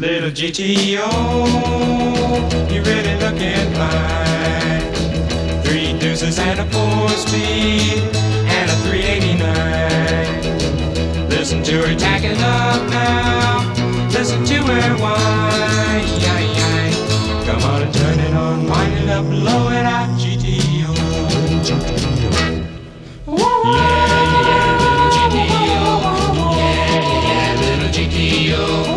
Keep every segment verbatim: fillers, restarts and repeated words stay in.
Little G T O, you really looking fine. Three deuces and a four-speed and a three eighty-nine. Listen to her tacking up now. Listen to her whine. Come on and turn it on, wind it up, blow it out, G T O. Yeah, yeah, little G T O. Yeah, yeah, little G T O.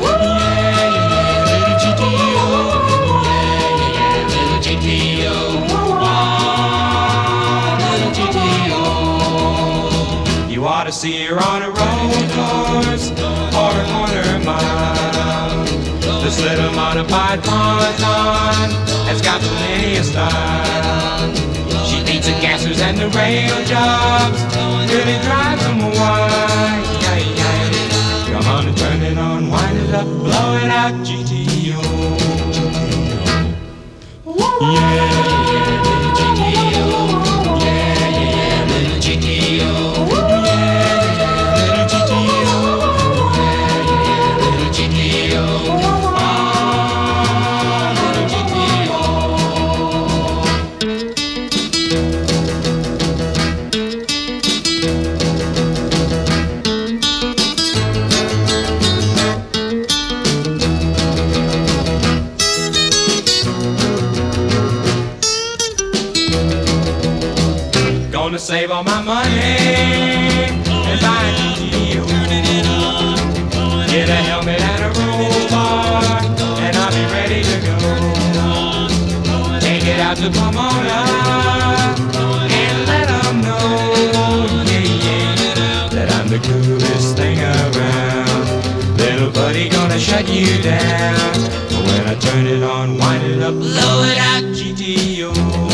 You ought to see her on a road course or a quarter mile. This little modified ponton has got plenty of style. She beats the gassers and the rail jobs, really drives them wild. Come on and turn it on, wind it up, blow it out, G T O. Yeah, yeah, little G T O. Yeah, yeah, little G T O. Gonna save all my money and buy a G T O. Get a helmet and a roll bar, and I'll be ready to go. Take it out to Pomona and let them know, yeah, yeah, that I'm the coolest thing around. Little buddy gonna shut you down. But when I turn it on, wind it up, blow it out, G T O.